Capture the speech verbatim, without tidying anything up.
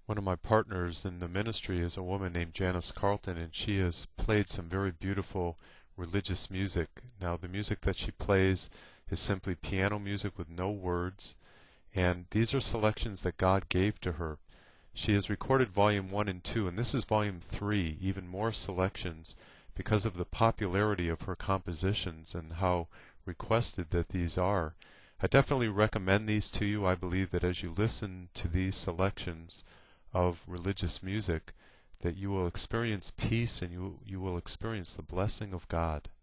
One of my partners in the ministry is a woman named Janice Carlton, and she has played some very beautiful religious music. Now, the music that she plays is simply piano music with no words, and these are selections that God gave to her. She has recorded volume one and two, and this is volume three, even more selections, because of the popularity of her compositions and how requested that these are. I definitely recommend these to you. I believe that as you listen to these selections of religious music, that you will experience peace and you, you will experience the blessing of God.